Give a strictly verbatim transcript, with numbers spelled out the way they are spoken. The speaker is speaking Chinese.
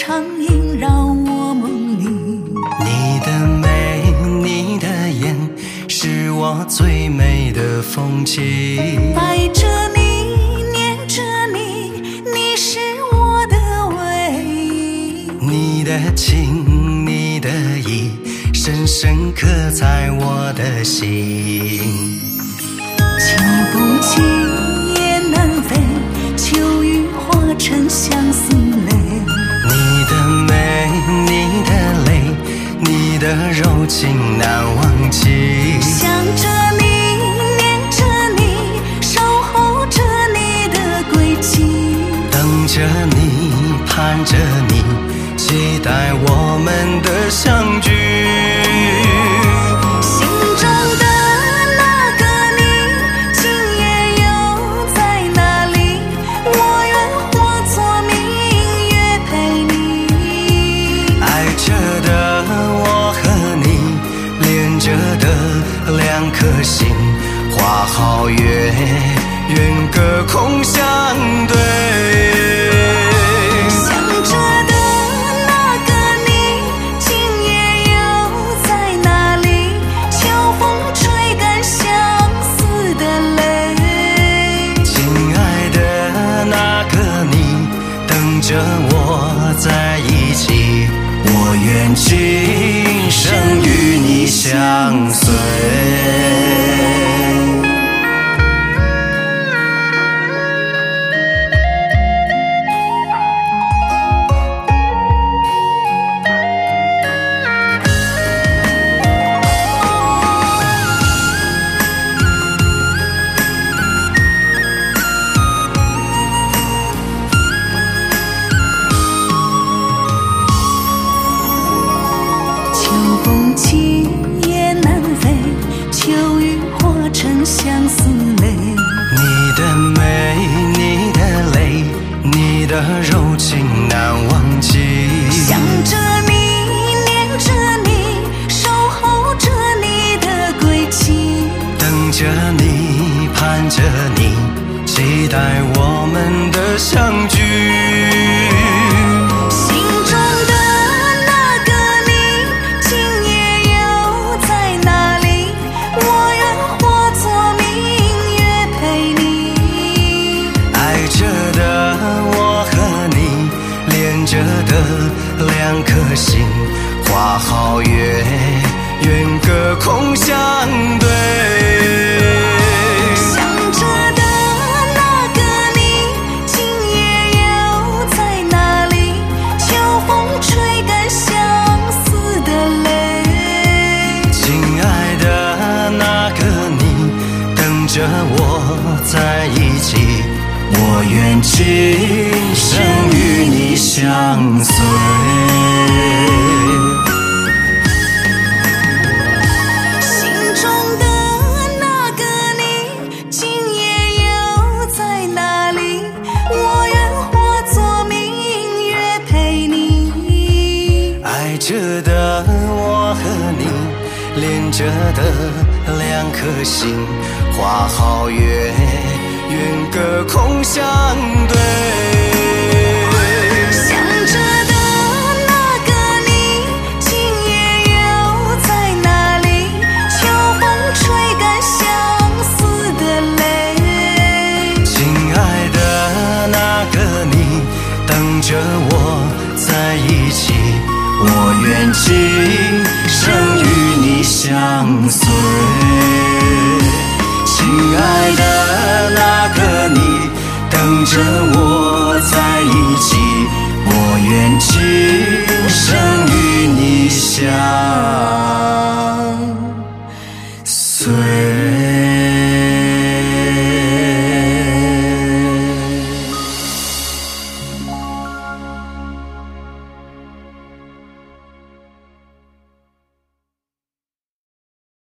长萦绕我梦里。 你的眉，你的眼，是我最美的风景。 爱着你，念着你，你是我的唯一。 你的情，你的意，深深刻在我的心。 秋风起，雁南飞，秋雨化成相思泪。 你的美，你的泪，你的柔情难忘记。 想着你，念着你，守候着你的轨迹。 等着你，盼着你，期待我们的相聚。 心中的那个你，今夜又在哪里？我愿化作明月陪你。 爱着的我和你，连着的两颗心，画好月，愿隔空相对。 想着的那个你，今夜又在哪里？秋风吹干相思的泪。 亲爱的那个你，等着我在一起，我愿今生与你相随。 秋风起，雁南飞，秋雨化成相思泪。 你的美，你的泪，你的柔情难忘记。 想着你，念着你，守候着你的轨迹。 等着你，盼着你，期待我们的相聚。 心中的那个你，今夜又在哪里？我愿化作明月陪你。 爱着的我和你，连着的两颗心，画好月，愿隔空相对。 想着的那个你，今夜又在哪里？秋风吹干相思的泪。 亲爱的那个你，等着我在一起，我愿今生与你相随。 心中的那个你，今夜又在哪里？我愿化作明月陪你。 爱着的我和你，连着的两颗心，画好月，愿隔空相对。 想着的那个你，今夜又在哪里？秋风吹干相思的泪。 亲爱的那个你，等着我在一起，我愿今生与你相随。亲爱的那个你，等着我在一起，